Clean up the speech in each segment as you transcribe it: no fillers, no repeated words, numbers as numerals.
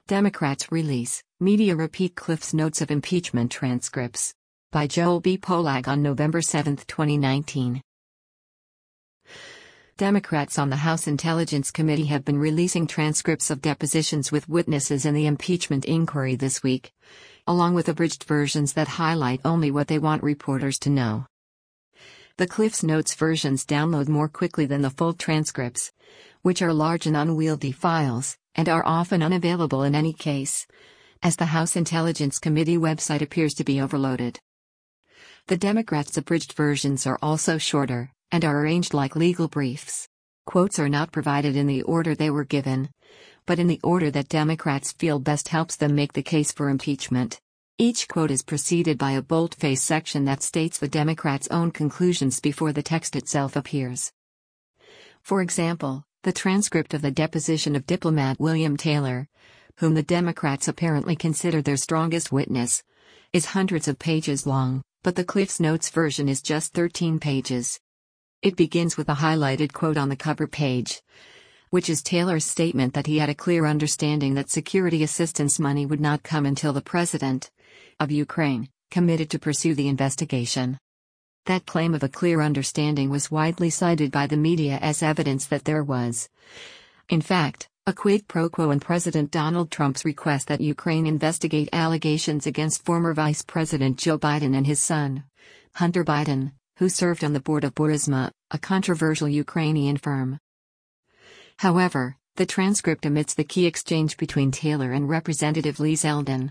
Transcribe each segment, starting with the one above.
Democrats release, media repeat Cliff's notes of impeachment transcripts. By Joel B. Polak on November 7, 2019. Democrats on the House Intelligence Committee have been releasing transcripts of depositions with witnesses in the impeachment inquiry this week, along with abridged versions that highlight only what they want reporters to know. The Cliff's Notes versions download more quickly than the full transcripts, which are large and unwieldy files, and are often unavailable in any case, as the House Intelligence Committee website appears to be overloaded. The Democrats' abridged versions are also shorter, and are arranged like legal briefs. Quotes are not provided in the order they were given, but in the order that Democrats feel best helps them make the case for impeachment. Each quote is preceded by a boldface section that states the Democrats' own conclusions before the text itself appears. For example, the transcript of the deposition of diplomat William Taylor, whom the Democrats apparently consider their strongest witness, is hundreds of pages long, but the Cliff's Notes version is just 13 pages. It begins with a highlighted quote on the cover page, which is Taylor's statement that he had a clear understanding that security assistance money would not come until the president of Ukraine committed to pursue the investigation. That claim of a clear understanding was widely cited by the media as evidence that there was, in fact, a quid pro quo in President Donald Trump's request that Ukraine investigate allegations against former Vice President Joe Biden and his son, Hunter Biden, who served on the board of Burisma, a controversial Ukrainian firm. However, the transcript omits the key exchange between Taylor and Representative Lee Zeldin,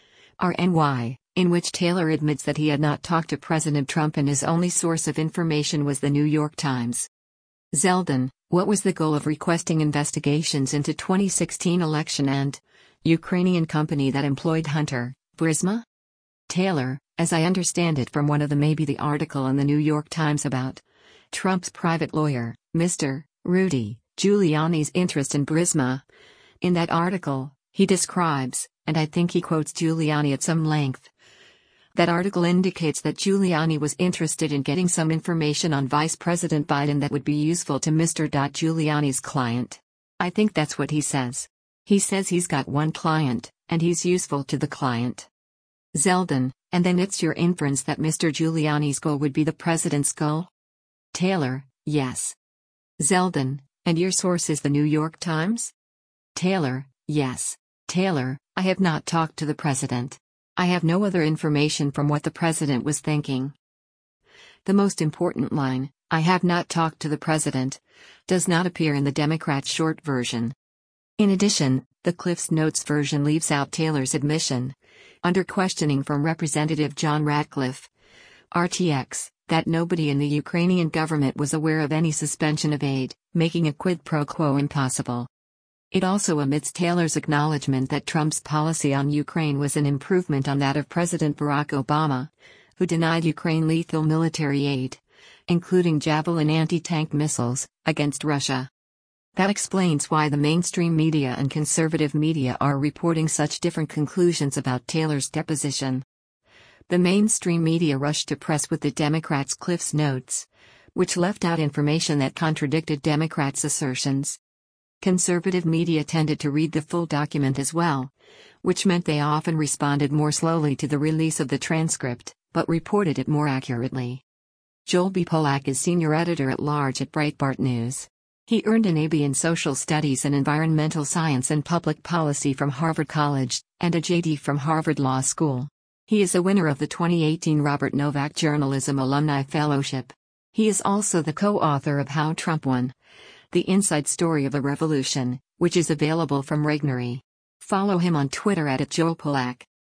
RNY, in which Taylor admits that he had not talked to President Trump and his only source of information was the New York Times. Zeldin, what was the goal of requesting investigations into 2016 election and Ukrainian company that employed Hunter, Burisma? Taylor, as I understand it from one of the maybe the article in the New York Times about Trump's private lawyer, Mr. Rudy Giuliani's interest in Burisma. In that article, he describes, and I think he quotes Giuliani at some length. That article indicates that Giuliani was interested in getting some information on Vice President Biden that would be useful to Mr. Giuliani's client. I think that's what he says. He says he's got one client, and he's useful to the client. Zeldin, and then it's your inference that Mr. Giuliani's goal would be the president's goal? Taylor, yes. Zeldin, and your source is the New York Times? Taylor, yes. Taylor, I have not talked to the president. I have no other information from what the president was thinking. The most important line, I have not talked to the president, does not appear in the Democrats' short version. In addition, the Cliff's Notes version leaves out Taylor's admission, under questioning from Representative John Ratcliffe, RTX, that nobody in the Ukrainian government was aware of any suspension of aid, making a quid pro quo impossible. It also omits Taylor's acknowledgement that Trump's policy on Ukraine was an improvement on that of President Barack Obama, who denied Ukraine lethal military aid, including Javelin anti-tank missiles, against Russia. That explains why the mainstream media and conservative media are reporting such different conclusions about Taylor's deposition. The mainstream media rushed to press with the Democrats' Cliff's Notes, which left out information that contradicted Democrats' assertions. Conservative media tended to read the full document as well, which meant they often responded more slowly to the release of the transcript, but reported it more accurately. Joel B. Polak is senior editor-at-large at Breitbart News. He earned an A.B. in Social Studies and Environmental Science and Public Policy from Harvard College, and a J.D. from Harvard Law School. He is a winner of the 2018 Robert Novak Journalism Alumni Fellowship. He is also the co-author of How Trump Won: The Inside Story of a Revolution, which is available from Regnery. Follow him on Twitter @JoelPolak.